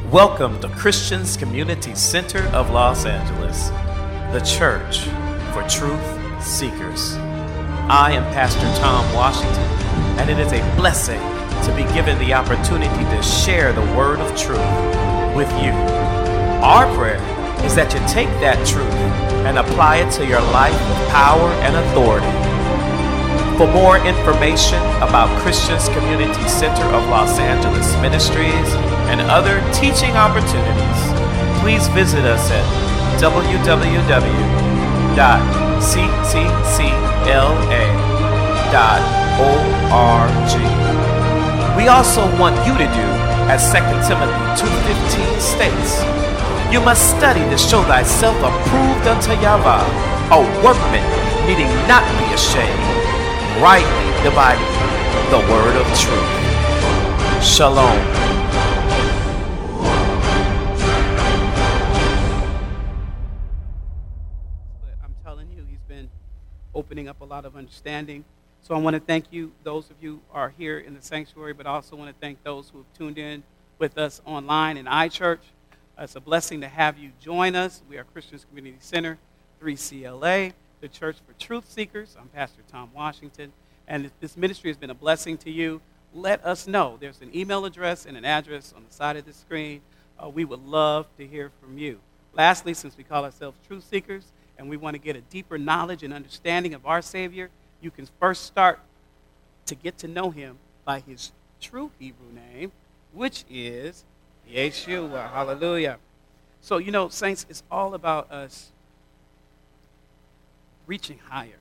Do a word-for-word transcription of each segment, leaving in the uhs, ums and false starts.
Welcome to Christians Community Center of Los Angeles, the church for truth seekers. I am Pastor Tom Washington, and it is a blessing to be given the opportunity to share the word of truth with you. Our prayer is that you take that truth and apply it to your life with power and authority. For more information about Christians Community Center of Los Angeles Ministries and other teaching opportunities, please visit us at w w w dot c c c l a dot org. We also want you to do as Second Timothy two fifteen states, you must study to show thyself approved unto Yahweh, a workman needing not be ashamed, rightly dividing the word of truth. Shalom. I'm telling you, he's been opening up a lot of understanding. So I want to thank you, those of you who are here in the sanctuary, but I also want to thank those who have tuned in with us online in iChurch. Uh, it's a blessing to have you join us. We are Christians Community Center, three C L A, the Church for Truth Seekers. I'm Pastor Tom Washington, and if this ministry has been a blessing to you, let us know. There's an email address and an address on the side of the screen. Uh, we would love to hear from you. Lastly, since we call ourselves Truth Seekers, and we want to get a deeper knowledge and understanding of our Savior, you can first start to get to know him by his true Hebrew name, which is Yeshua. Hallelujah. So, you know, saints, it's all about us reaching higher.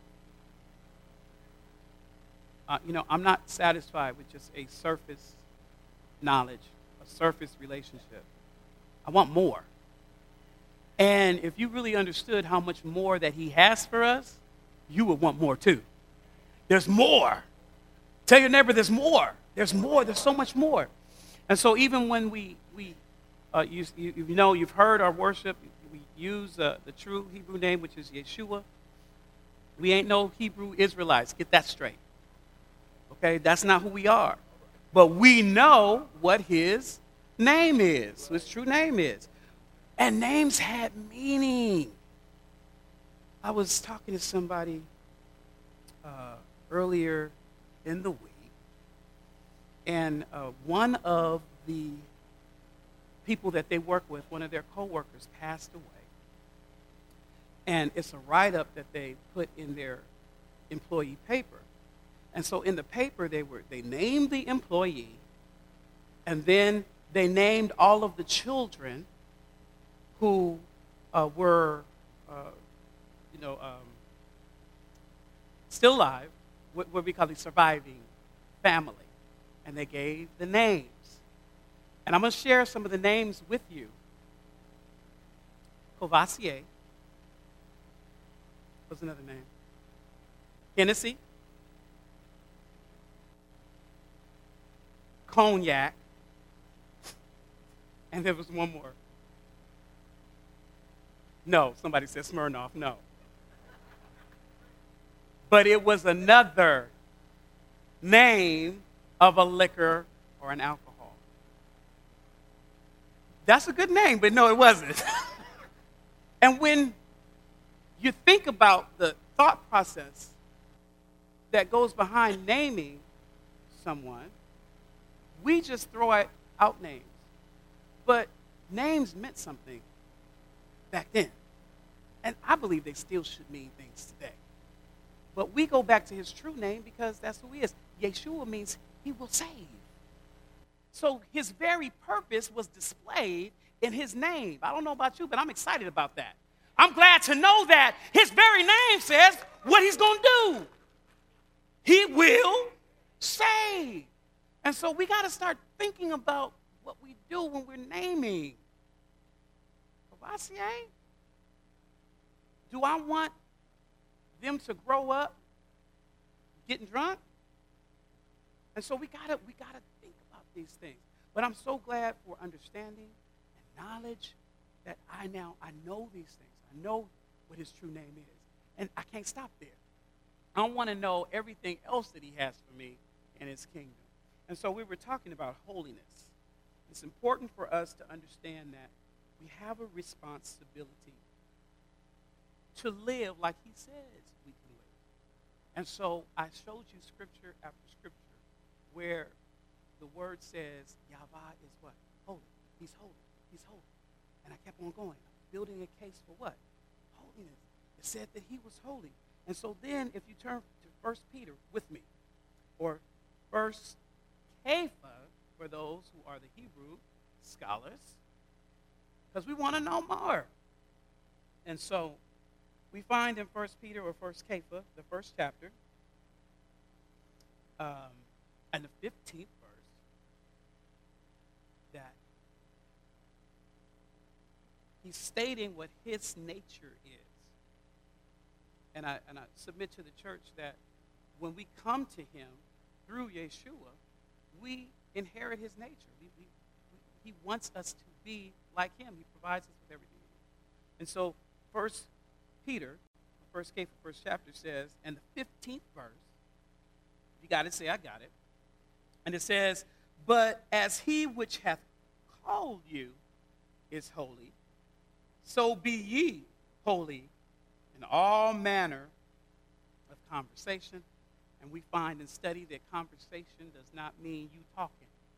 Uh, you know, I'm not satisfied with just a surface knowledge, a surface relationship. I want more. And if you really understood how much more that he has for us, you would want more too. There's more. Tell your neighbor there's more. There's more. There's so much more. And so even when we, we uh, you, you, you know, you've heard our worship, we use uh, the true Hebrew name, which is Yeshua. We ain't no Hebrew Israelites. Get that straight. Okay? That's not who we are. But we know what his name is, his true name is. And names had meaning. I was talking to somebody uh, earlier in the week, and uh, one of the people that they work with, one of their coworkers, passed away. And it's a write-up that they put in their employee paper. And so in the paper, they were they named the employee, and then they named all of the children who uh, were, uh, you know, um, still alive, what, what we call the surviving family. And they gave the names. And I'm going to share some of the names with you. Courvoisier. What's another name? Hennessy. Cognac. And there was one more. No, somebody said Smirnoff. No. But it was another name of a liquor or an alcohol. That's a good name, but no, it wasn't. And when you think about the thought process that goes behind naming someone, we just throw out names. But names meant something back then. And I believe they still should mean things today. But we go back to his true name because that's who he is. Yeshua means he will save. So his very purpose was displayed in his name. I don't know about you, but I'm excited about that. I'm glad to know that his very name says what he's going to do. He will save. And so we got to start thinking about what we do when we're naming. Courvoisier? Do I want them to grow up getting drunk? And so we gotta we gotta think about these things. But I'm so glad for understanding and knowledge that I now I know these things. I know what his true name is. And I can't stop there. I want to know everything else that he has for me in his kingdom. And so we were talking about holiness. It's important for us to understand that we have a responsibility to live like he says we can live. And so I showed you scripture after scripture where the word says Yahweh is what? Holy. He's holy. He's holy. And I kept on going, building a case for what? Holiness. It said that he was holy. And so then if you turn to First Peter with me, or First Kepha, for those who are the Hebrew scholars, because we want to know more. And so we find in First Peter or First Kepha, the first chapter, um, and the fifteenth verse, that he's stating what his nature is. And I, and I submit to the church that when we come to him through Yeshua, we inherit his nature. We, we, we, he wants us to be like him. He provides us with everything we need. And so First Peter, First Kepha, first chapter says, and the fifteenth verse, you got it, say I got it. And it says, but as he which hath called you is holy, so be ye holy in all manner of conversation. And we find and study that conversation does not mean you talking.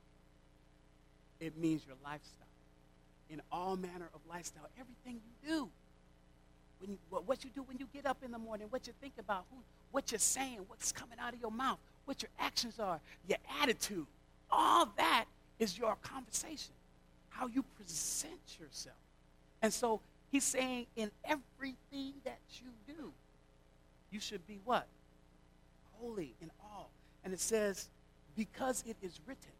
It means your lifestyle. In all manner of lifestyle, everything you do. When you, what you do when you get up in the morning, what you think about, who, what you're saying, what's coming out of your mouth, what your actions are, your attitude. All that is your conversation, how you present yourself. And so he's saying in everything that you do, you should be what? Holy in all. And it says, because it is written,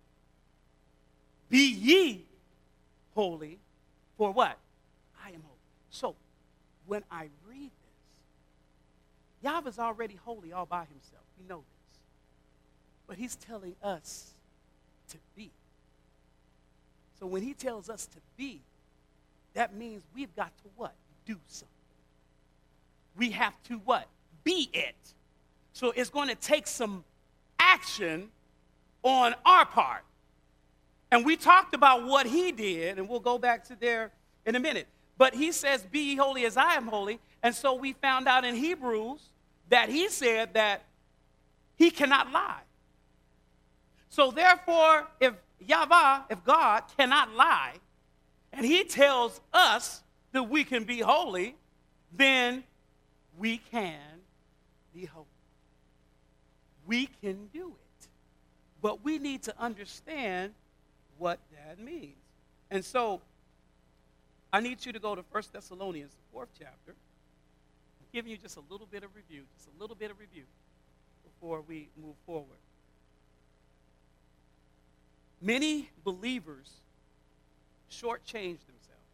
be ye holy, for what? I am holy. So when I read this, Yahweh's already holy all by himself. We know this. But he's telling us to be. So when he tells us to be, that means we've got to what? Do something. We have to what? Be it. So it's going to take some action on our part. And we talked about what he did, and we'll go back to there in a minute. But he says, be ye holy as I am holy. And so we found out in Hebrews that he said that he cannot lie. So therefore, if Yahweh, if God cannot lie, and he tells us that we can be holy, then we can be holy. We can do it. But we need to understand what that means. And so I need you to go to First Thessalonians, the fourth chapter. I'm giving you just a little bit of review, just a little bit of review before we move forward. Many believers shortchange themselves.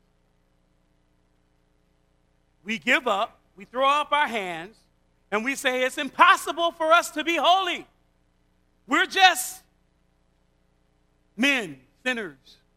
We give up, we throw up our hands, and we say it's impossible for us to be holy. We're just men, sinners.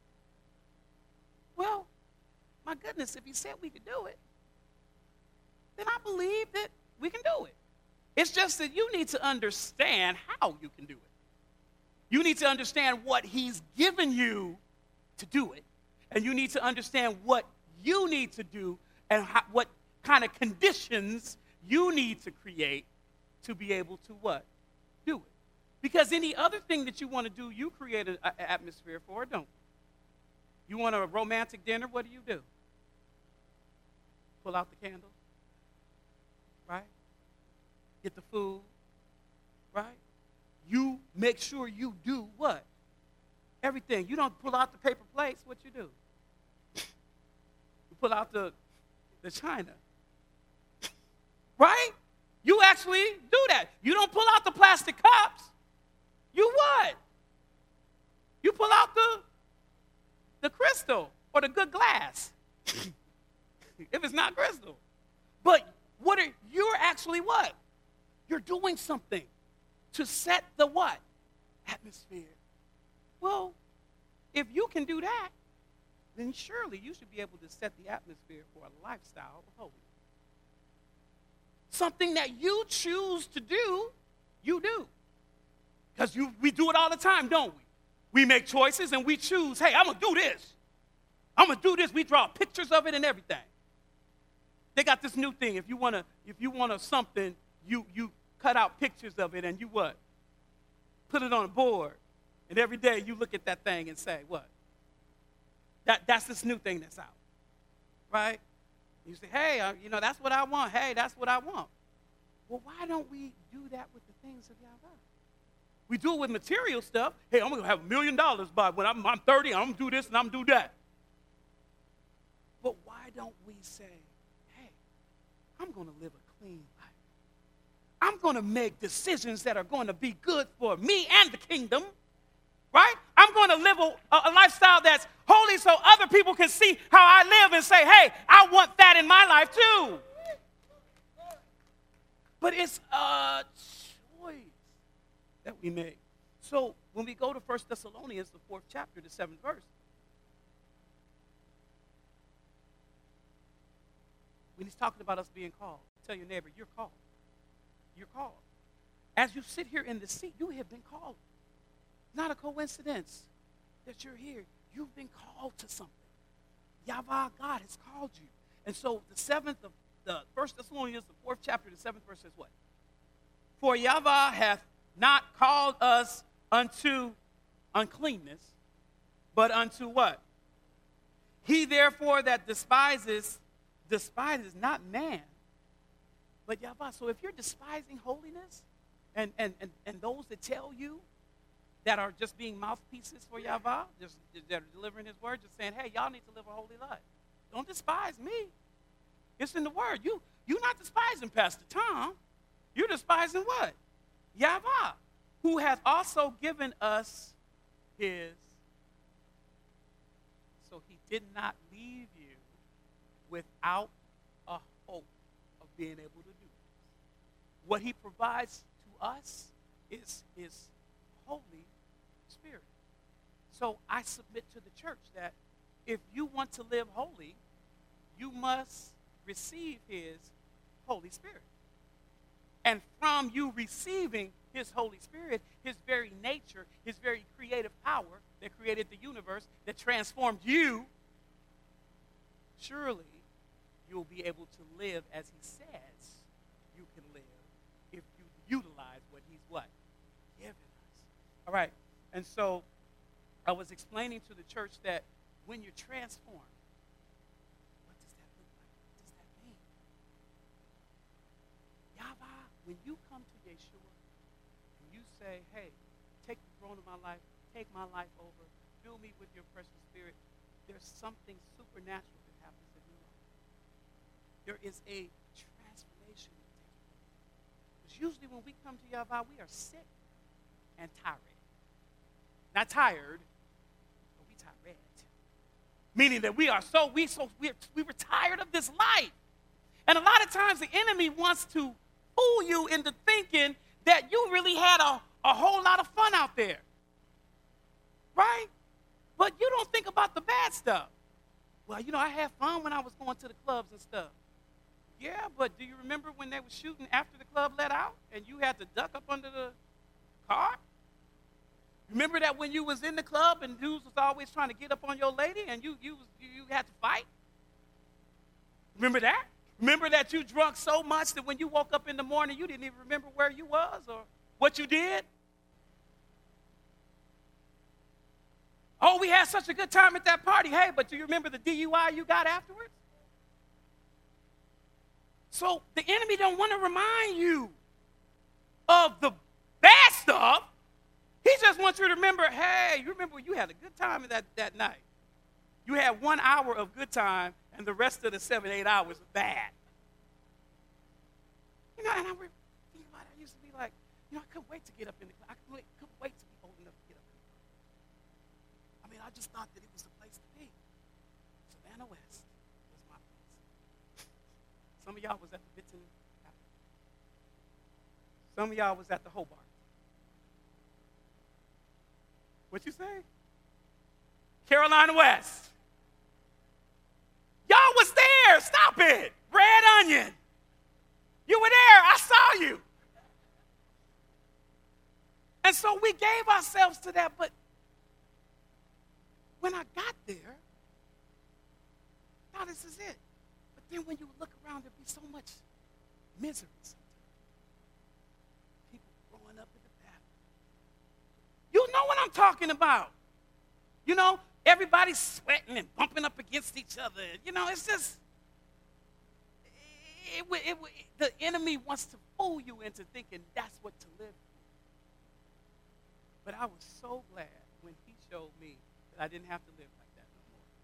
Well, my goodness, if he said we could do it, then I believe that we can do it. It's just that you need to understand how you can do it. You need to understand what he's given you to do it. And you need to understand what you need to do and how, what kind of conditions you need to create to be able to what? Do it. Because any other thing that you want to do, you create an atmosphere for it, don't you? You want a romantic dinner, what do you do? Pull out the candles, right? Get the food, right? You make sure you do what? Everything. You don't pull out the paper plates, what you do? You pull out the, the china. Right? You actually do that. You don't pull out the plastic cups. You what? You pull out the, the crystal or the good glass. If it's not crystal. But what are you're actually what? You're doing something to set the what? Atmosphere. Well, if you can do that, then surely you should be able to set the atmosphere for a lifestyle of holiness. Something that you choose to do, you do. Because you we do it all the time, don't we? We make choices and we choose, hey, I'm going to do this. I'm going to do this. We draw pictures of it and everything. They got this new thing. If you want to, if you want to something, you, you cut out pictures of it and you what? Put it on a board. And every day you look at that thing and say, what? That, that's this new thing that's out. Right? You say, hey, uh, you know, that's what I want. Hey, that's what I want. Well, why don't we do that with the things of Yahweh? We do it with material stuff. Hey, I'm going to have a million dollars by when I'm, I'm thirty. I'm going to do this and I'm going to do that. But why don't we say, hey, I'm going to live a clean life. I'm going to make decisions that are going to be good for me and the kingdom. Right? I'm going to live a, a lifestyle that's holy so other people can see how I live and say, hey, I want that in my life too. But it's a choice that we make. So when we go to First Thessalonians, the fourth chapter, the seventh verse, when he's talking about us being called, tell your neighbor, you're called. You're called. As you sit here in the seat, you have been called. Not a coincidence that you're here. You've been called to something. Yahweh God has called you. And so the seventh of the First Thessalonians, the fourth chapter, the seventh verse says what? For Yahweh hath not called us unto uncleanness, but unto what? He therefore that despises, despises not man, but Yahweh. So if you're despising holiness, and, and, and, and those that tell you that are just being mouthpieces for Yahweh, just that are delivering his word, just saying, hey, y'all need to live a holy life. Don't despise me. It's in the word. You, you're not despising Pastor Tom. You're despising what? Yahweh, who hath also given us his. So he did not leave you without a hope of being able to do this. What he provides to us is his Holy Spirit. So I submit to the church that if you want to live holy, you must receive his Holy Spirit. And from you receiving his Holy Spirit, his very nature, his very creative power that created the universe, that transformed you, surely you'll be able to live as he says you can live if you utilize what he's what? Given us. All right. And so I was explaining to the church that when you're transformed, what does that look like? What does that mean? Yahweh, when you come to Yeshua and you say, hey, take the throne of my life, take my life over, fill me with your precious spirit, there's something supernatural that happens in your life. There is a transformation that takes place. Because usually when we come to Yahweh, we are sick and tired. Not tired, but we tired. Meaning that we are so, we so we we were tired of this life. And a lot of times the enemy wants to fool you into thinking that you really had a, a whole lot of fun out there. Right? But you don't think about the bad stuff. Well, you know, I had fun when I was going to the clubs and stuff. Yeah, but do you remember when they were shooting after the club let out and you had to duck up under the car? Remember that when you was in the club and dudes was always trying to get up on your lady and you you you had to fight? Remember that? Remember that you drunk so much that when you woke up in the morning you didn't even remember where you was or what you did? Oh, we had such a good time at that party. Hey, but do you remember the D U I you got afterwards? So the enemy don't want to remind you of the bad stuff. He just wants you to remember, hey, you remember you had a good time that, that night. You had one hour of good time, and the rest of the seven, eight hours of bad. You know, and I remember thinking about it. I used to be like, you know, I couldn't wait to get up in the club. I couldn't wait, couldn't wait to be old enough to get up in the club. I mean, I just thought that it was the place to be. Savannah West was my place. Some of y'all was at the Benton. Some of y'all was at the Hobart. What you say? Carolina West. Y'all was there. Stop it. Red Onion. You were there. I saw you. And so we gave ourselves to that, but when I got there, now this is it. But then when you look around, there'd be so much misery sometimes. People growing up in the bathroom. You know what I'm talking about. You know, everybody's sweating and bumping up against each other. You know, it's just, it, it, it, the enemy wants to fool you into thinking that's what to live for. But I was so glad when he showed me that I didn't have to live like that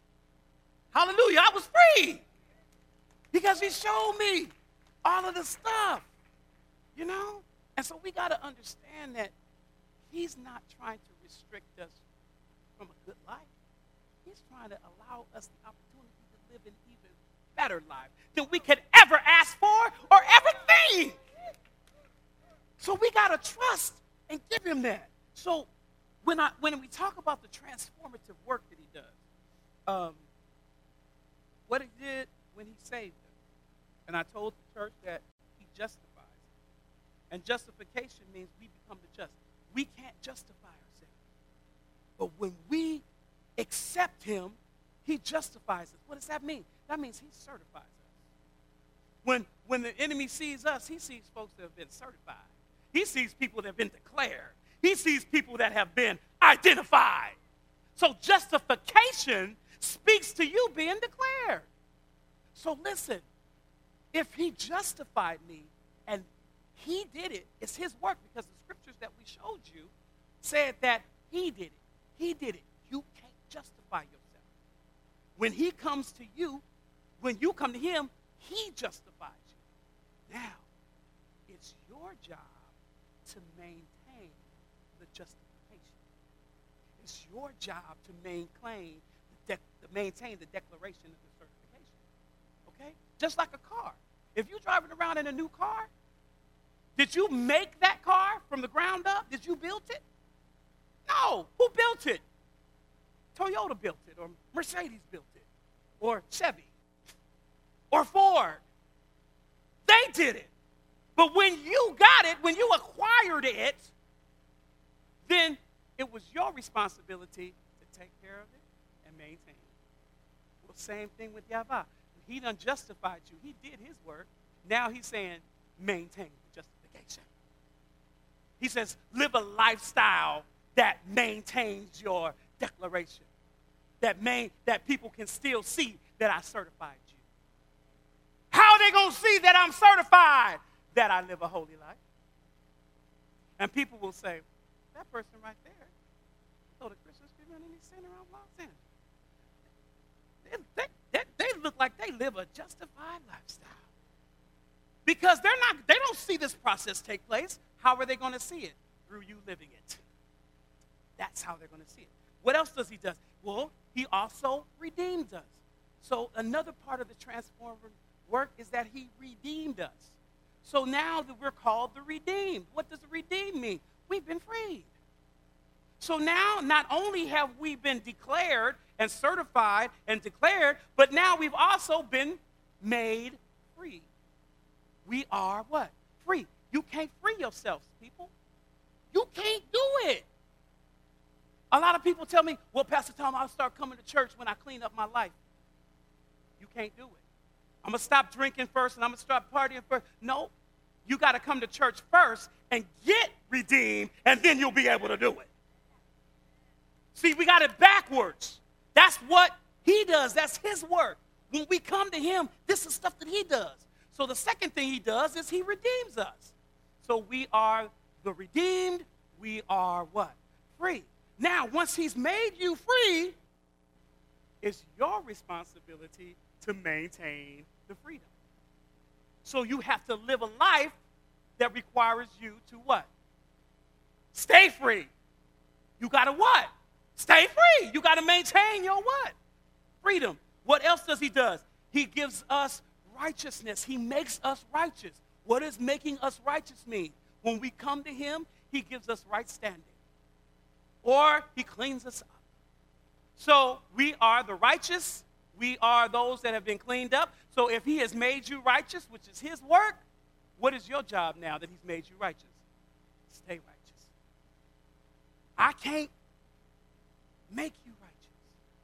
no more. Hallelujah, I was free. Because he showed me all of the stuff, you know? And so we got to understand that he's not trying to restrict us from a good life. He's trying to allow us the opportunity to live an even better life than we could ever ask for or ever think. So we got to trust and give him that. So when I when we talk about the transformative work that he does, um, what he did when he saved us, and I told the church that he justifies. And justification means we become the just. We can't justify ourselves. But when we accept him, he justifies us. What does that mean? That means he certifies us. When, when the enemy sees us, he sees folks that have been certified. He sees people that have been declared. He sees people that have been identified. So justification speaks to you being declared. So listen, if he justified me and he did it, it's his work, because the scriptures that we showed you said that he did it. He did it. You can't justify yourself. When he comes to you, when you come to him, he justifies you. Now, it's your job to maintain the justification. It's your job to maintain the, de- to maintain the declaration of the certification. Okay? Just like a car. If you're driving around in a new car, did you make that car from the ground up? Did you build it? No. Who built it? Toyota built it, or Mercedes built it, or Chevy, or Ford. They did it. But when you got it, when you acquired it, then it was your responsibility to take care of it and maintain it. Well, same thing with Yahweh. He done justified you. He did his work. Now he's saying, maintain the justification. He says, live a lifestyle that maintains your declaration. That main, that people can still see that I certified you. How are they going to see that I'm certified? That I live a holy life. And people will say, that person right there, so the Christians be running this center around Los Angeles. They, they, they look like they live a justified lifestyle. Because they're not, they don't see this process take place. How are they going to see it? Through you living it. That's how they're going to see it. What else does he do? Well, he also redeemed us. So another part of the transformative work is that he redeemed us. So now that we're called the redeemed. What does the redeemed mean? We've been freed. So now not only have we been declared and certified and declared, but now we've also been made free. We are what? Free. You can't free yourselves, people. You can't do it. A lot of people tell me, well, Pastor Tom, I'll start coming to church when I clean up my life. You can't do it. I'm going to stop drinking first and I'm going to start partying first. No, you got to come to church first and get redeemed, and then you'll be able to do it. See, we got it backwards. That's what he does. That's his work. When we come to him, this is stuff that he does. So the second thing he does is he redeems us. So we are the redeemed. We are what? Free. Now, once he's made you free, it's your responsibility to maintain the freedom. So you have to live a life that requires you to what? Stay free. You got to what? Stay free. You got to maintain your what? Freedom. What else does he do? He gives us righteousness. He makes us righteous. What does making us righteous mean? When we come to him, he gives us right standing. Or he cleans us up. So we are the righteous. We are those that have been cleaned up. So if he has made you righteous, which is his work, what is your job now that he's made you righteous? Stay righteous. I can't make you righteous.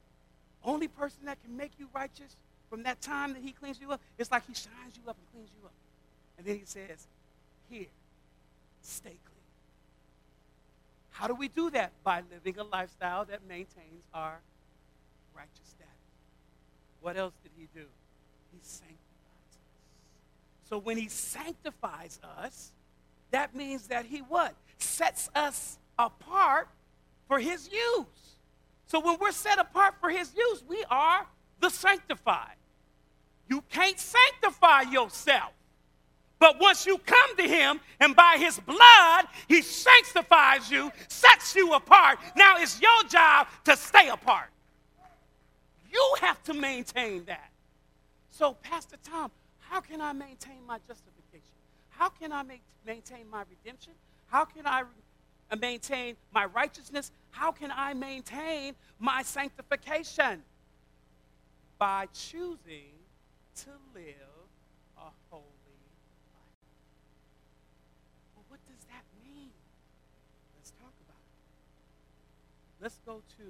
only person that can make you righteous from that time that he cleans you up, it's like he shines you up and cleans you up. And then he says, here, stay clean. How do we do that? By living a lifestyle that maintains our righteous status. What else did he do? He sanctifies us. So when he sanctifies us, that means that he what? Sets us apart for his use. So when we're set apart for his use, we are the sanctified. You can't sanctify yourself. But once you come to him and by his blood, he sanctifies you, sets you apart. Now it's your job to stay apart. You have to maintain that. So, Pastor Tom, how can I maintain my justification? How can I ma- maintain my redemption? How can I re- maintain my righteousness? How can I maintain my sanctification? By choosing to live a holy life. Well, what does that mean? Let's talk about it. Let's go to,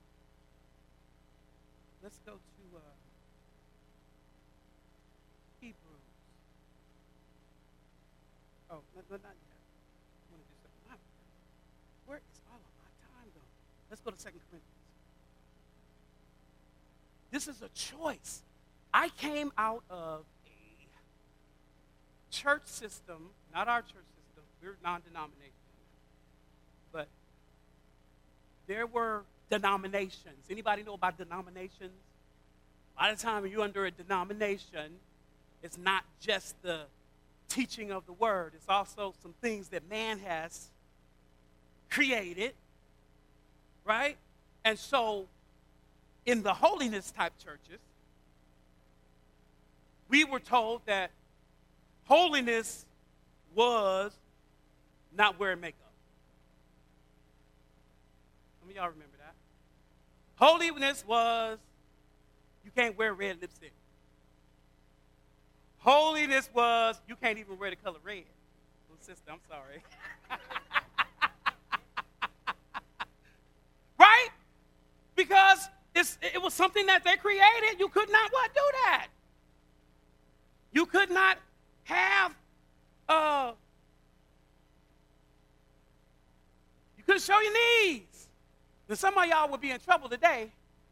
let's go to uh, Hebrews. Oh, no, no, not yet. I want to do something. Where is all of my time going? Let's go to Second Corinthians. This is a choice. I came out of a church system, not our church system, we're non-denominational, but there were denominations. Anybody know about denominations? A lot of time when you're under a denomination, it's not just the teaching of the word. It's also some things that man has created, right? And so in the holiness type churches, we were told that holiness was not wearing makeup. Some of y'all remember that. Holiness was you can't wear red lipstick. Holiness was you can't even wear the color red. Little sister, I'm sorry. Right? Because it's, it was something that they created. You could not what do that. You could not have, uh, you couldn't show your knees. Then some of y'all would be in trouble today.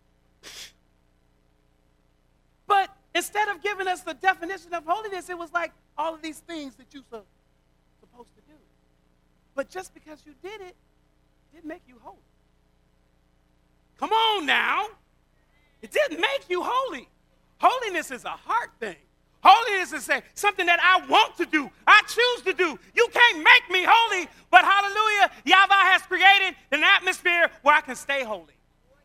But instead of giving us the definition of holiness, it was like all of these things that you're supposed to do. But just because you did it, didn't make you holy. Come on now. It didn't make you holy. Holiness is a heart thing. Holiness is something that I want to do. I choose to do. You can't make me holy, but hallelujah, Yahweh has created an atmosphere where I can stay holy.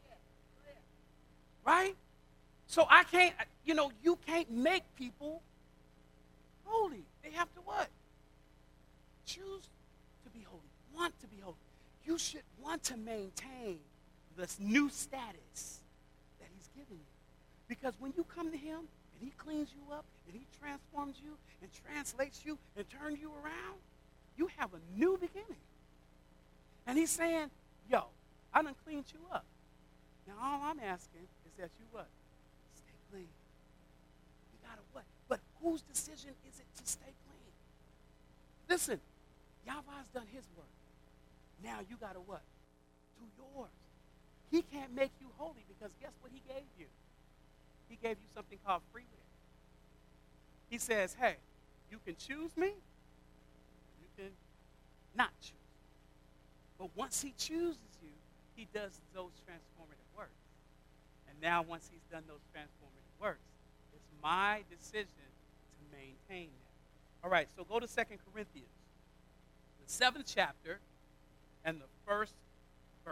Right? So I can't, you know, you can't make people holy. They have to what? Choose to be holy. Want to be holy. You should want to maintain this new status that he's given you. Because when you come to him, and he cleans you up, and he transforms you, and translates you, and turns you around, you have a new beginning. And he's saying, yo, I done cleaned you up. Now all I'm asking is that you what? Stay clean. You gotta what? But whose decision is it to stay clean? Listen, Yahweh's done his work. Now you gotta what? Do yours. He can't make you holy because guess what he gave you? He gave you something called free will. He says, hey, you can choose me, you can not choose me. But once he chooses you, he does those transformative works. And now once he's done those transformative works, it's my decision to maintain that. All right, so go to Second Corinthians, the seventh chapter and the first verse.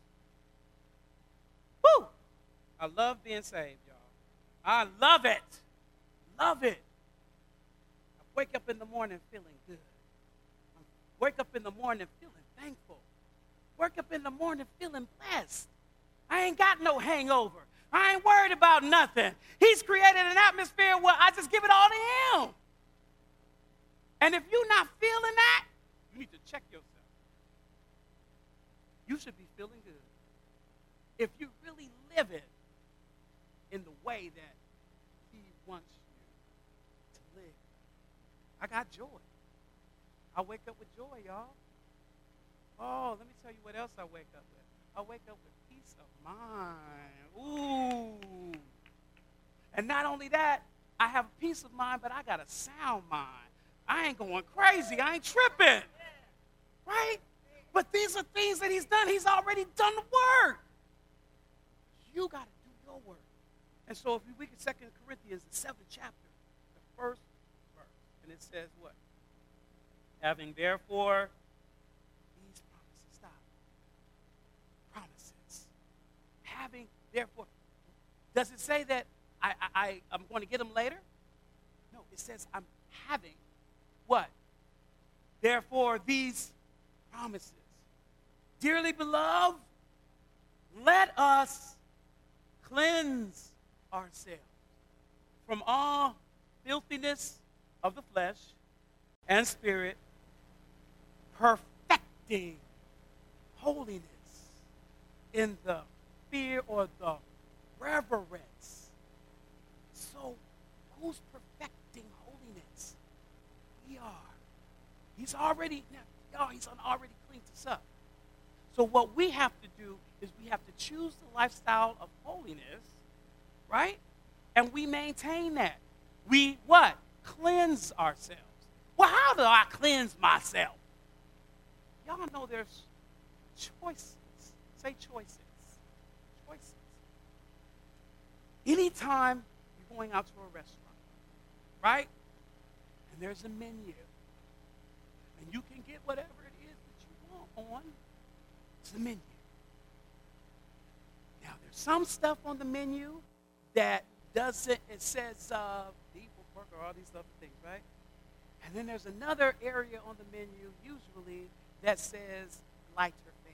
Woo! I love being saved, y'all. I love it. Love it. I wake up in the morning feeling good. I wake up in the morning feeling thankful. Wake up in the morning feeling blessed. I ain't got no hangover. I ain't worried about nothing. He's created an atmosphere where I just give it all to him. And if you're not feeling that, you need to check yourself. You should be feeling good. If you really live it, way that he wants you to live. I got joy. I wake up with joy, y'all. Oh, let me tell you what else I wake up with. I wake up with peace of mind. Ooh. And not only that, I have a peace of mind, but I got a sound mind. I ain't going crazy. I ain't tripping. Right? But these are things that he's done. He's already done the work. You got to do your work. And so if we read Second Corinthians, the seventh chapter, the first verse, and it says what? Having therefore these promises. Stop. Promises. Having therefore. Does it say that I, I, I, I'm going to get them later? No, it says I'm having what? Therefore these promises. Dearly beloved, let us cleanse ourselves from all filthiness of the flesh and spirit, perfecting holiness in the fear or the reverence. So, who's perfecting holiness? We are. He's already, y'all, he's already cleaned us up. So what we have to do is we have to choose the lifestyle of holiness, right? And we maintain that. We what? Cleanse ourselves. Well, how do I cleanse myself? Y'all know there's choices. Say choices. Choices. Anytime you're going out to a restaurant, right? And there's a menu. And you can get whatever it is that you want on the menu. Now, there's some stuff on the menu that doesn't, it says uh, beef or pork or all these other things, right? And then there's another area on the menu, usually, that says lighter fare.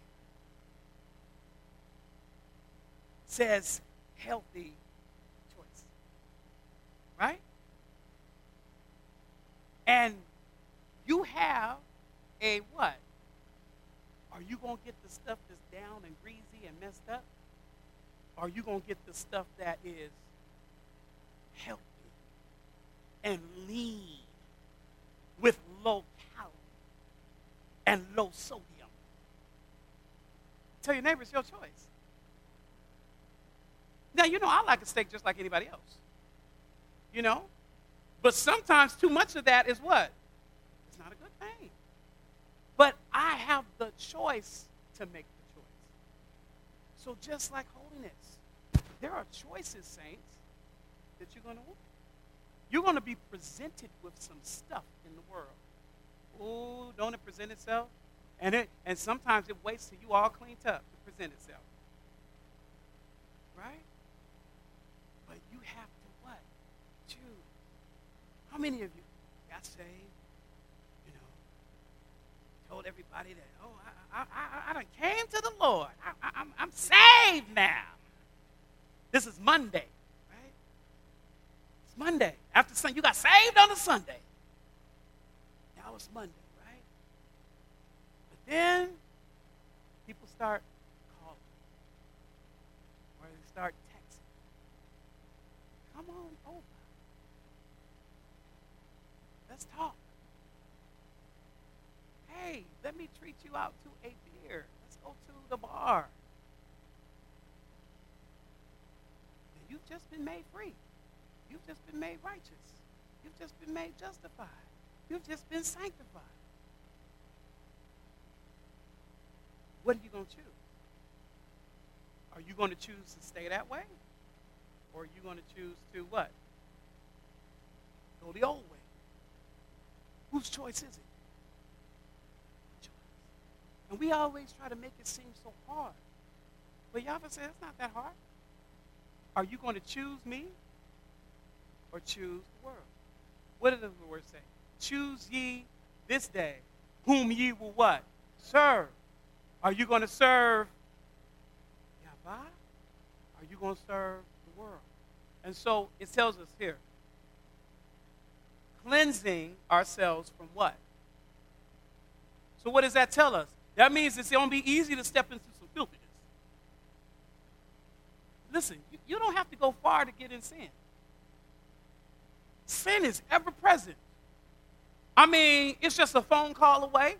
Says healthy choice. Right? And you have a what? Are you going to get the stuff that's down and greasy and messed up? Or are you going to get the stuff that is healthy and lean with low calorie and low sodium? Tell your neighbor it's your choice. Now, you know, I like a steak just like anybody else. You know? But sometimes too much of that is what? It's not a good thing. But I have the choice to make the choice. So just like holiness, there are choices, saints, that you're going to want. You're going to be presented with some stuff in the world. Ooh, don't it present itself? And it and sometimes it waits till you all cleaned up to present itself. Right? But you have to what? Choose. How many of you got saved? You know, told everybody that, oh, I, I, I, I done came to the Lord. I, I, I'm, I'm saved now. This is Monday, right? It's Monday. After Sunday, you got saved on a Sunday. Now it's Monday, right? But then people start calling, or they start texting. Come on over. Let's talk. Hey, let me treat you out to a beer. Let's go to the bar. You've just been made free. You've just been made righteous. You've just been made justified. You've just been sanctified. What are you going to choose? Are you going to choose to stay that way? Or are you going to choose to what? Go the old way. Whose choice is it? Choice. And we always try to make it seem so hard. But Yahweh says it's not that hard. Are you going to choose me or choose the world? What does the word say? Choose ye this day whom ye will what? Serve. Are you going to serve Yahweh? Are you going to serve the world? And so it tells us here, cleansing ourselves from what? So what does that tell us? That means it's going to be easy to step into some filthiness. listen, you, you don't have to go far to get in sin. Sin is ever present. I mean, it's just a phone call away.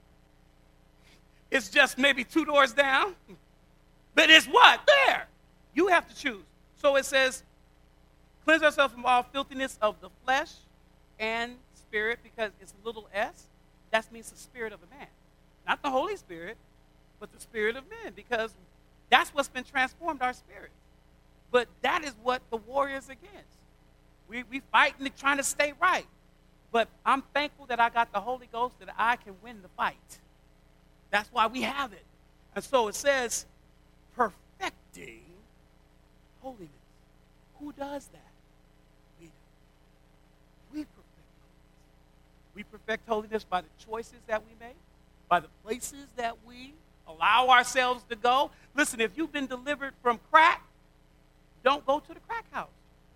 It's just maybe two doors down. But it's what? There. You have to choose. So it says, cleanse ourselves from all filthiness of the flesh and spirit, because it's a little s. That means the spirit of a man. Not the Holy Spirit, but the spirit of men, because that's what's been transformed our spirit. But that is what the warrior is against. We we fighting and trying to stay right. But I'm thankful that I got the Holy Ghost, that I can win the fight. That's why we have it. And so it says, perfecting holiness. Who does that? We do. We perfect holiness. We perfect holiness by the choices that we make, by the places that we allow ourselves to go. Listen, if you've been delivered from crack, don't go to the crack house.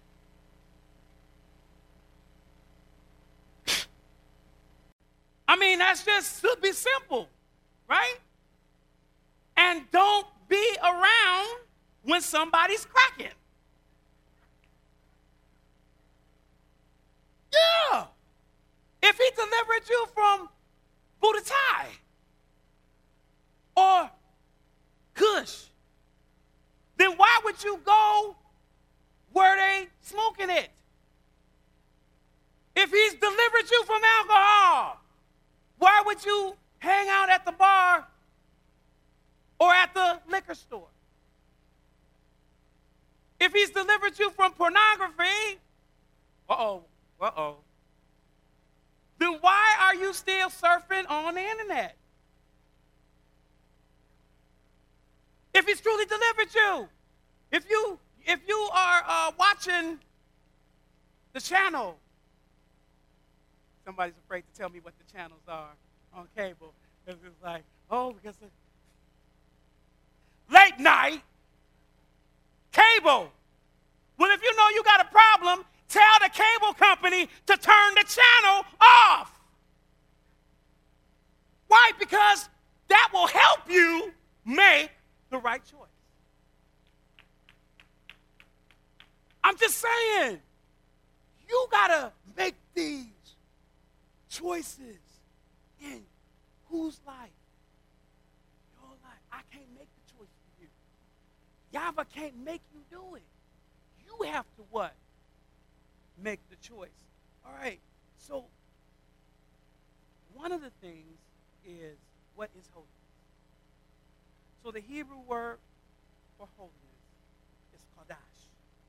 I mean, that's just should be simple, right? And don't be around when somebody's cracking. Yeah. If he delivered you from Budokai or Kush, then why would you go where they smoking it? If he's delivered you from alcohol, why would you hang out at the bar or at the liquor store? If he's delivered you from pornography, uh-oh, uh-oh, then why are you still surfing on the internet? If he's truly delivered you, if you if you are uh, watching the channel, somebody's afraid to tell me what the channels are on cable. It's just like, oh, because of late night cable. Well, if you know you got a problem, tell the cable company to turn the channel off. Why? Because that will help you make the right choice. I'm just saying, you got to make these choices in whose life? Your life. I can't make the choice for you. Yahweh can't make you do it. You have to what? Make the choice. All right. So one of the things is, what is holiness? So the Hebrew word for holiness is Kodash.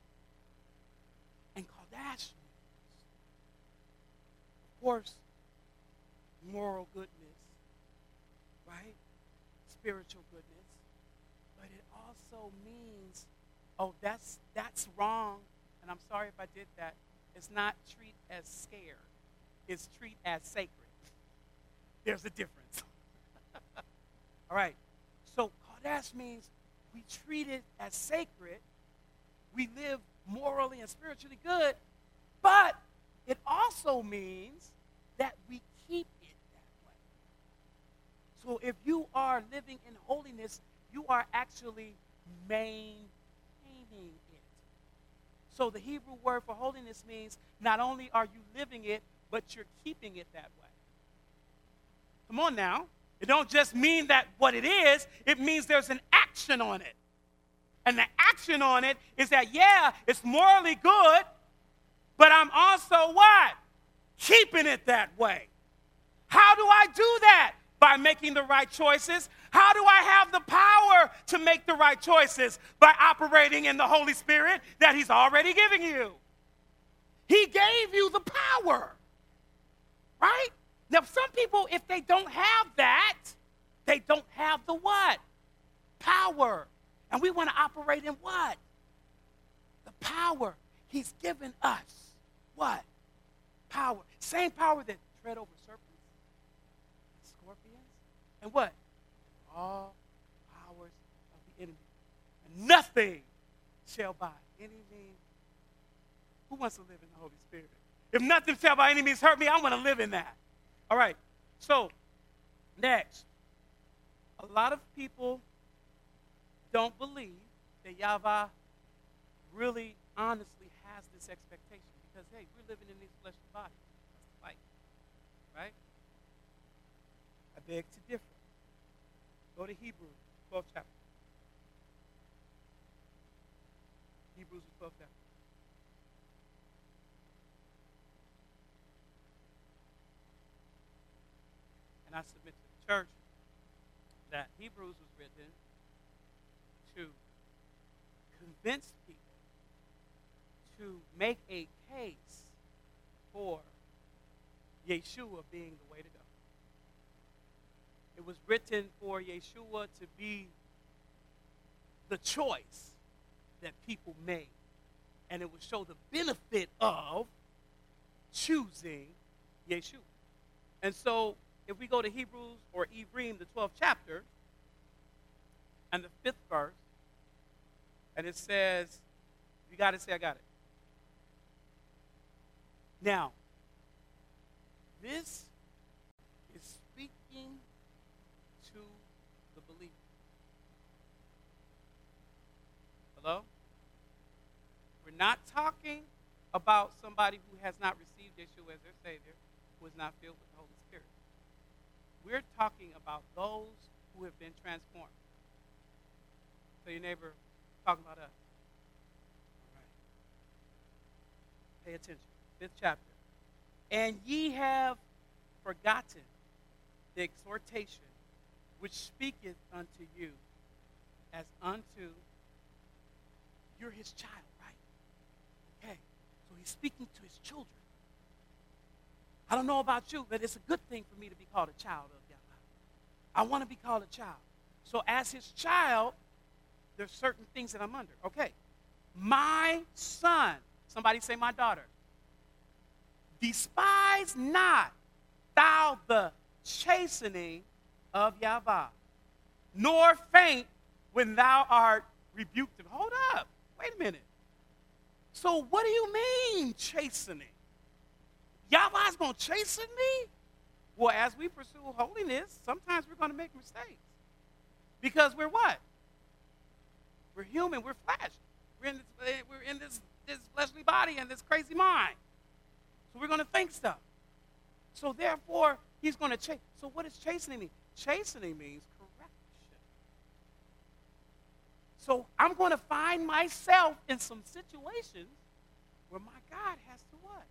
And Kodash means, of course, moral goodness, right? Spiritual goodness. But it also means, oh, that's that's wrong, and I'm sorry if I did that. It's not treat as scared. It's treat as sacred. There's a difference. All right. So Kodash means we treat it as sacred. We live morally and spiritually good, but it also means that we keep it that way. So if you are living in holiness, you are actually maintaining it. So the Hebrew word for holiness means not only are you living it, but you're keeping it that way. Come on now. It don't just mean that what it is, it means there's an action on it. And the action on it is that, yeah, it's morally good, but I'm also what? Keeping it that way. How do I do that? By making the right choices. How do I have the power to make the right choices? By operating in the Holy Spirit that He's already given you. He gave you the power, right? Now, some people, if they don't have that, they don't have the what? Power. And we want to operate in what? The power. He's given us what? Power. Same power that tread over serpents and scorpions. And what? All powers of the enemy. And nothing shall by any means. Who wants to live in the Holy Spirit? If nothing shall by any means hurt me, I want to live in that. All right. So, next. A lot of people don't believe that Yahweh really honestly has this expectation because, hey, we're living in these fleshly bodies. That's the fight, right? I beg to differ. Go to Hebrews, twelfth chapter. Hebrews, twelfth chapter. And I submit to the church that Hebrews was written to convince people, to make a case for Yeshua being the way to go. It was written for Yeshua to be the choice that people made. And it would show the benefit of choosing Yeshua. And so, if we go to Hebrews or Ephraim, the twelfth chapter, and the fifth verse, and it says, you got it, say I got it. Now, this is speaking to the believer. Hello? We're not talking about somebody who has not received Yeshua as their Savior, who is not filled with the Holy Spirit. We're talking about those who have been transformed. So your neighbor, talking about us. All right. Pay attention. Fifth chapter. And ye have forgotten the exhortation which speaketh unto you as unto, you're his child, right? Okay. So he's speaking to his children. I don't know about you, but it's a good thing for me to be called a child of Yahweh. I want to be called a child. So as his child, there's certain things that I'm under. Okay. My son, somebody say my daughter, despise not thou the chastening of Yahweh, nor faint when thou art rebuked. Hold up. Wait a minute. So what do you mean chastening? Yahweh's going to chasten me? Well, as we pursue holiness, sometimes we're going to make mistakes. Because we're what? We're human. We're flesh. We're in this, we're in this, this fleshly body and this crazy mind. So we're going to think stuff. So therefore, he's going to chase. So what does chastening mean? Chastening means correction. So I'm going to find myself in some situations where my God has to what?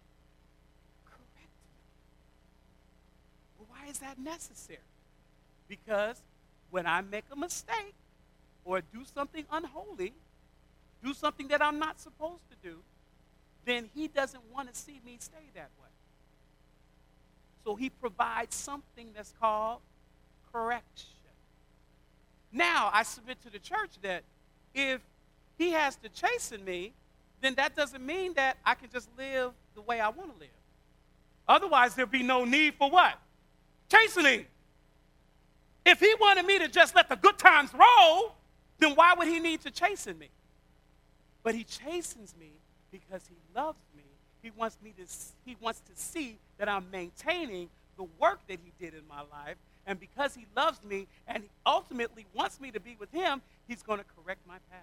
Well, why is that necessary? Because when I make a mistake or do something unholy, do something that I'm not supposed to do, then he doesn't want to see me stay that way. So he provides something that's called correction. Now, I submit to the church that if he has to chasten me, then that doesn't mean that I can just live the way I want to live. Otherwise, there'd be no need for what? Chastening. If he wanted me to just let the good times roll, then why would he need to chasten me? But he chastens me because he loves me. He wants me to, he wants to see that I'm maintaining the work that he did in my life. And because he loves me and he ultimately wants me to be with him, he's going to correct my path.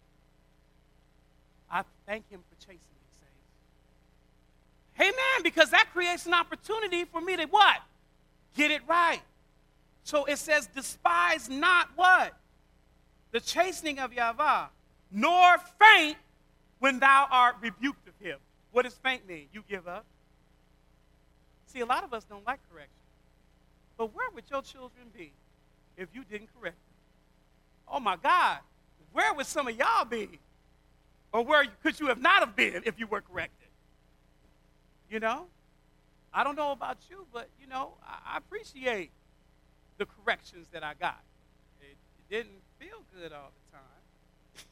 I thank him for chastening me, saints. Amen, because that creates an opportunity for me to what? Get it right. So it says, despise not what? The chastening of Yahweh, nor faint when thou art rebuked of him. What does faint mean? You give up. See, a lot of us don't like correction. But where would your children be if you didn't correct them? Oh, my God. Where would some of y'all be? Or where could you have not have been if you were corrected? You know? I don't know about you, but, you know, I, I appreciate the corrections that I got. It, it didn't feel good all the time.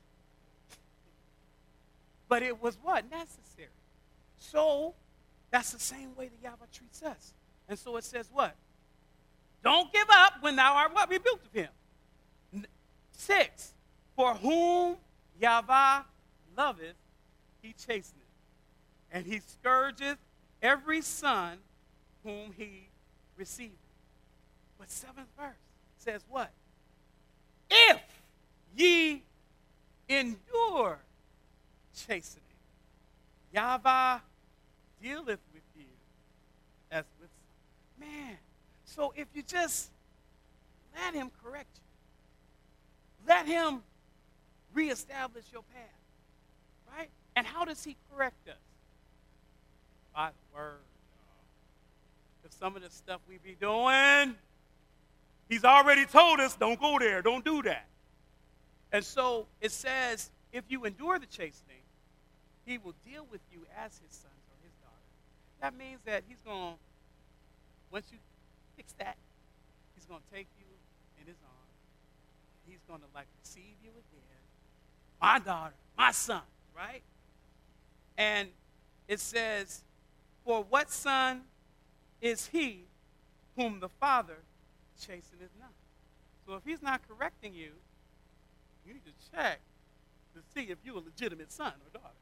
But it was what? Necessary. So, that's the same way that Yahweh treats us. And so it says what? Don't give up when thou art what? Rebuked of him. Six, for whom Yahweh loveth, he chasteneth, and he scourgeth every son whom he receiveth. But seventh verse says what? If ye endure chastening. Yahweh dealeth with you as with man. So if you just let him correct you, let him reestablish your path, right? And how does he correct us? By the word. Because some of the stuff we be doing, he's already told us, don't go there, don't do that. And so it says, if you endure the chastening, he will deal with you as his sons or his daughters. That means that he's going to, once you fix that, he's going to take you in his arms. He's going to like receive you again. My daughter, my son, right? And it says, for what son is he whom the Father chasteneth not? So if he's not correcting you, you need to check to see if you're a legitimate son or daughter.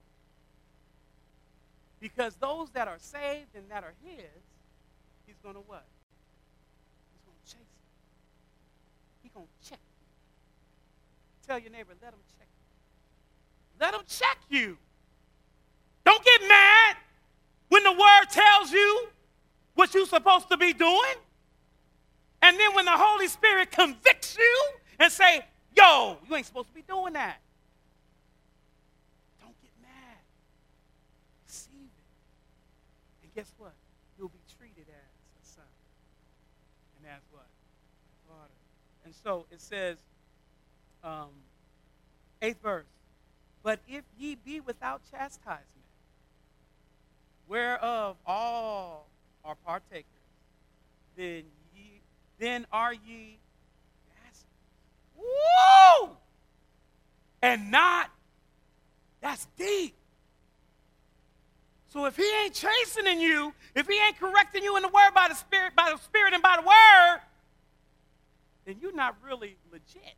Because those that are saved and that are his, he's going to what? He's going to chase you. He's going to check you. Tell your neighbor, let him check you. Let him check you. Don't get mad when the word tells you what you're supposed to be doing. And then when the Holy Spirit convicts you and say, yo, you ain't supposed to be doing that. Don't get mad. Receive it. And guess what? You'll be treated as a son. And as what? Daughter. And so it says, um, eighth verse, but if ye be without chastisement, whereof all are partakers, then ye, then are ye bastards. Woo! And not, that's deep. So if he ain't chastening you, if he ain't correcting you in the word by the Spirit, by the Spirit and by the word, then you're not really legit.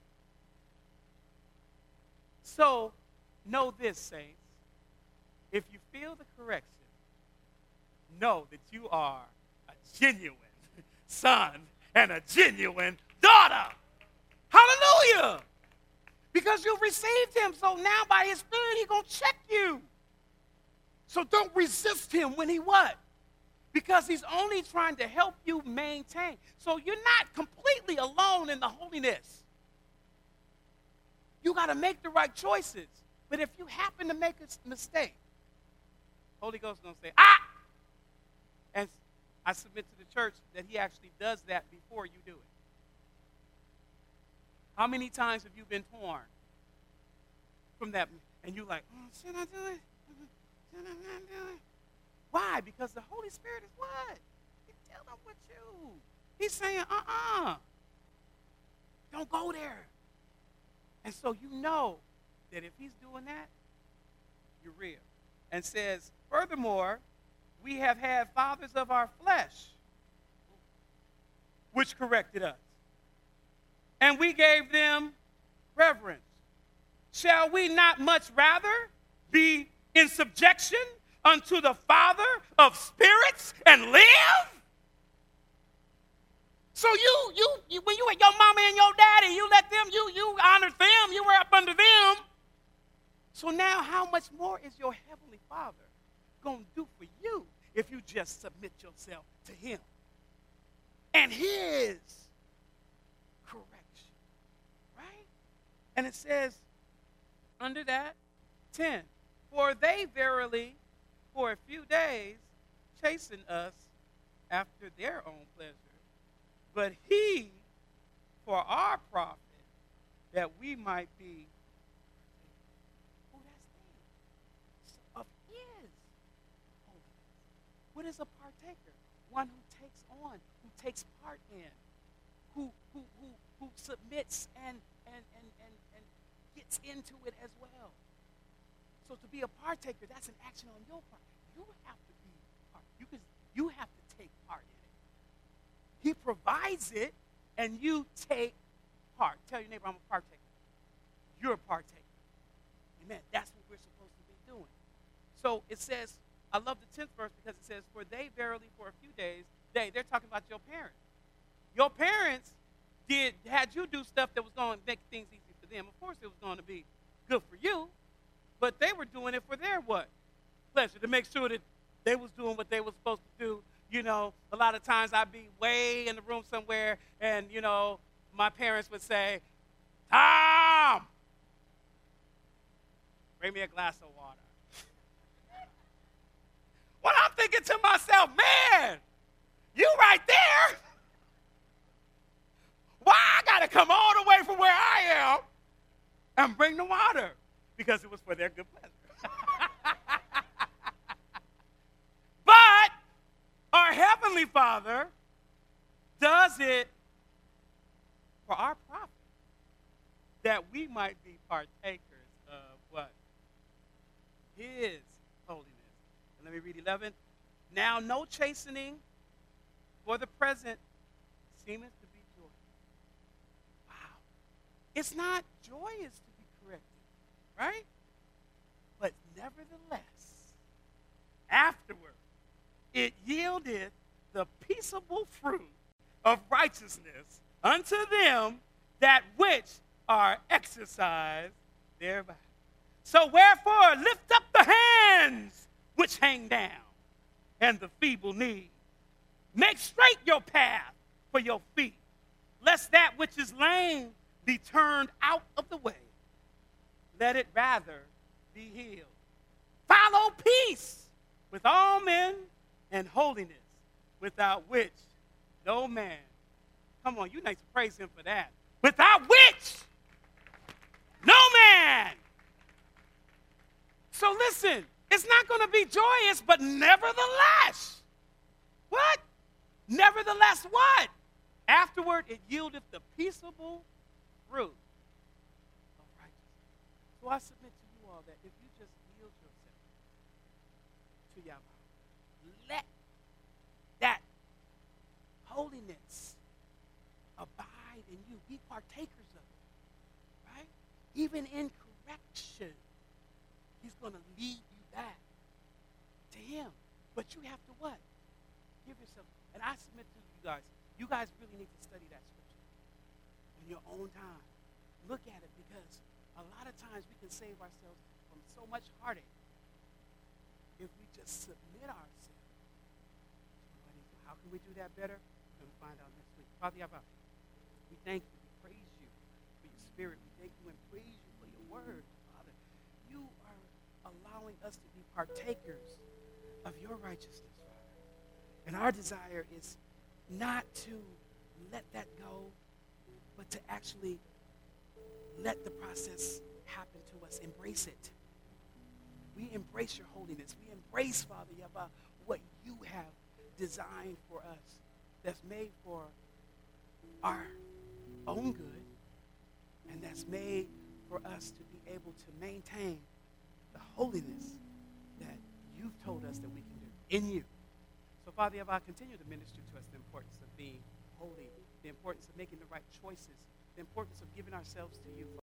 So know this, saints. If you feel the correction, know that you are a genuine son and a genuine daughter. Hallelujah. Because you've received him. So now by his Spirit, he's going to check you. So don't resist him when he what? Because he's only trying to help you maintain. So you're not completely alone in the holiness. You got to make the right choices. But if you happen to make a mistake, Holy Ghost is going to say, ah! And I submit to the church that he actually does that before you do it. How many times have you been torn from that? And you're like, oh, should I do it? Should I not do it? Why? Because the Holy Spirit is what? He's dealing with you. He's saying, uh-uh. Don't go there. And so you know that if he's doing that, you're real. And says, furthermore, we have had fathers of our flesh, which corrected us. And we gave them reverence. Shall we not much rather be in subjection unto the Father of spirits and live? So you, you, you when you had your mama and your daddy, you let them, you, you honored them, you were up under them. So now how much more is your Heavenly Father going to do for you if you just submit yourself to him and his correction, right? And it says under that, ten, for they verily for a few days chasten us after their own pleasure, but he for our profit, that we might be of his holiness. What is a partaker? One who takes on, who takes part in, who who who, who submits and, and, and, and, and gets into it as well. So to be a partaker, that's an action on your part. You have to be part. You, can, you have to take part in it. He provides it, and you take part. Tell your neighbor, I'm a partaker. You're a partaker. Amen. That's what we're supposed to be doing. So it says, I love the tenth verse because it says, for they verily for a few days, they, they're talking about your parents. Your parents did had you do stuff that was going to make things easy for them. Of course it was going to be good for you. But they were doing it for their what? Pleasure, to make sure that they was doing what they were supposed to do. You know, a lot of times I'd be way in the room somewhere, and, you know, my parents would say, Tom, bring me a glass of water. Well, I'm thinking to myself, man, you right there. Why I got to come all the way from where I am and bring the water? Because it was for their good pleasure. But our Heavenly Father does it for our profit, that we might be partakers of what? His holiness. And let me read eleven. Now no chastening for the present seemeth to be joy. Wow. It's not joyous to be corrected, right? But nevertheless, afterward, it yieldeth the peaceable fruit of righteousness unto them that which are exercised thereby. So wherefore, lift up the hands which hang down, and the feeble knee. Make straight your path for your feet, lest that which is lame be turned out of the way. Let it rather be healed. Follow peace with all men and holiness, without which no man, come on, you need to praise him for that, without which no man. So listen, it's not going to be joyous, but nevertheless, what? Nevertheless, what? Afterward, it yieldeth the peaceable fruit of righteousness. So I submit to you all that if you just yield yourself to Yahweh, let that holiness abide in you. Be partakers of it, right? Even in correction, he's going to lead you back to him. But you have to what? Give yourself. And I submit to you guys, you guys really need to study that scripture in your own time. Look at it, because a lot of times we can save ourselves from so much heartache if we just submit ourselves. How can we do that better? We're going to find out next week. Father Yahweh, we thank you. We praise you for your spirit. We thank you and praise you for your word, Father. You are allowing us to be partakers of your righteousness, Father. And our desire is not to let that go, but to actually let the process happen to us. Embrace it. We embrace your holiness. We embrace, Father Yahweh, what you have designed for us, that's made for our own good, and that's made for us to be able to maintain the holiness that you've told us that we can do in you. So, Father Yahweh, continue to minister to us the importance of being holy, the importance of making the right choices, the importance of giving ourselves to you.